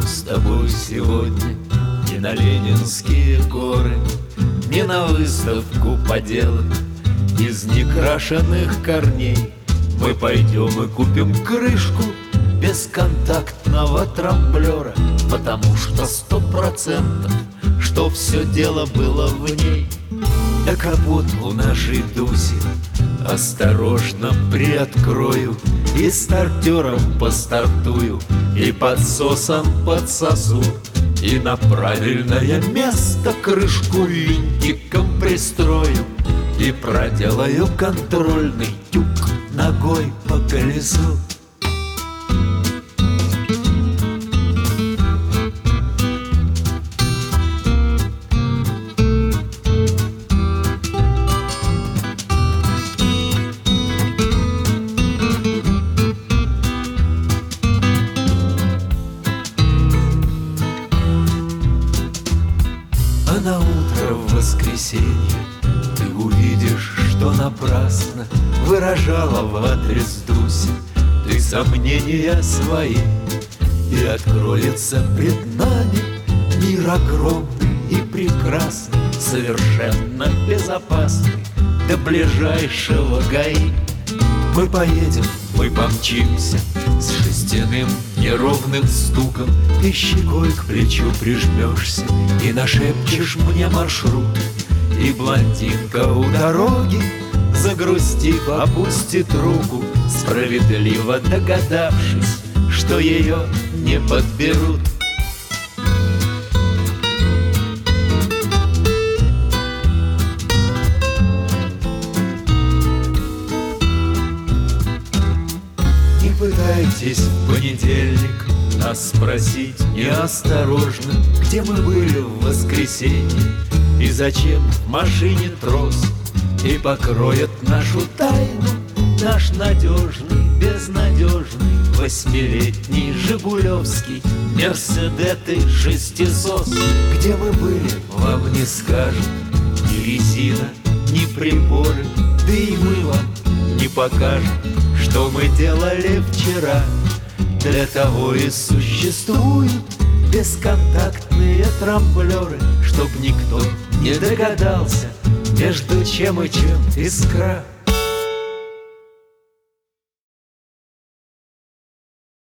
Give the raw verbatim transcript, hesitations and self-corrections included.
с тобой сегодня не на Ленинские горы, не на выставку поделок из некрашенных корней. Мы пойдем и купим крышку бесконтактного трамблера, потому что сто процентов, что все дело было в ней. Да капот у нашей Дуси осторожно приоткрою, и стартером постартую, и подсосом подсосу, и на правильное место крышку винтиком пристрою, и проделаю контрольный тюк ногой по колесу. А на утро в воскресенье ты увидишь, что напрасно выражала в адрес Дуси ты сомнения свои, и откроется пред нами мир огромный и прекрасный, совершенно безопасный до ближайшего ГАИ. Мы поедем, мы помчимся с шестяным неровным стуком, и щекой к плечу прижмешься и нашепчешь мне маршрут. И блондинка у дороги, загрустив, опустит руку, справедливо догадавшись, что ее не подберут. Не пытайтесь в понедельник нас спросить неосторожно, где мы были в воскресенье и зачем в машине трос, и покроет нашу тайну наш надежный, безнадежный восьмилетний жигулевский мерседеты шестисос. Где мы были, вам не скажут ни резина, ни приборы, да и мы вам не покажем, что мы делали вчера. Для того и существуют бесконтактные трамблеры, чтоб никто не догадался, между чем и чем искра.